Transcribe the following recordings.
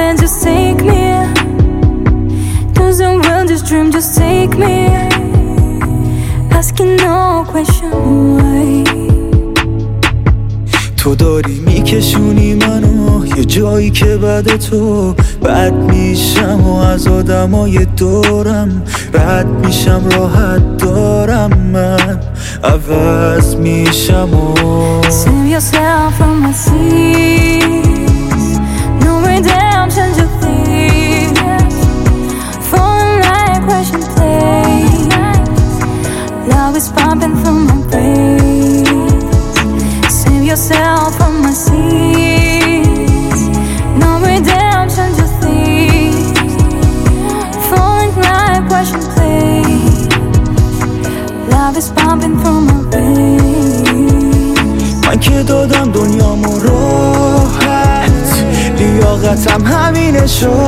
and just take me. Doesn't will this dream just take me. Asking no question why. تو داری میکشونی منو یه جایی که بعد تو بد میشم و از آدمای دورم رد میشم، راحت دارم من عوض میشم و Save yourself from my seas. No redemption to please. Falling like Russian plays. Love is pumping through my veins. Save yourself from my seas. No redemption to please. Falling like Russian plays. Love is pumping through my veins. من که دادم دنیامو راحت، لیاقتم همینه.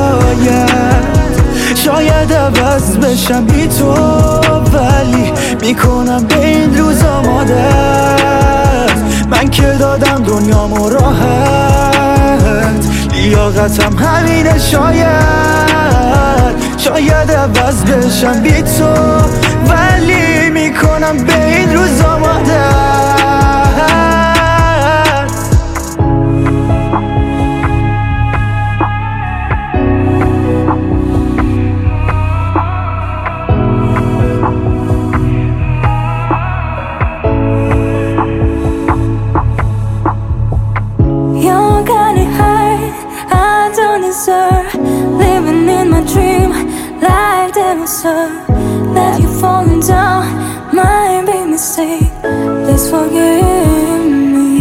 شاید عوض بشم بی تو، ولی میکنم به این روزا عادت. من که دادم دنیامو راحت، لیاقتم همینه. شاید عوض بشم بی تو، ولی میکنم به این روزا عادت. Living in my dream, like that was her. That you falling down, my big mistake. Please forgive me.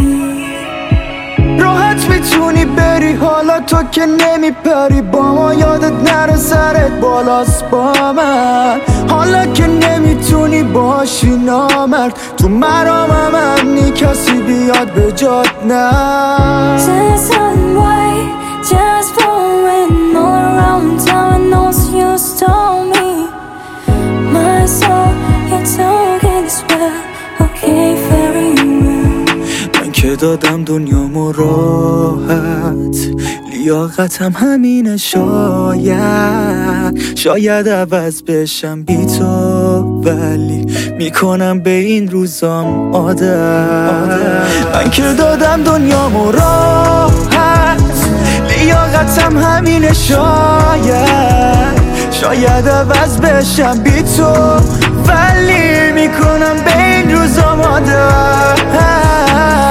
راحت میتونی بری حالا تو که نمیپری با ما، یادت نره سرت بالاست با من. حالا که نمیتونی باشی نامرد، تو مرامم امنی کسی بیاد به جات نه. Just flowing all around town, and knows you stole me. My soul, you took it as well. Okay, very well. من که دادم دنیامو راحت، لیاقتم همینه. شاید عوض بشم بی تو، ولی میکنم به این روزام عادت. من که دادم دنیامو راحت، لیاقتم همینه. شاید عوض بشم بی تو، ولی میکنم به این روزا عادت.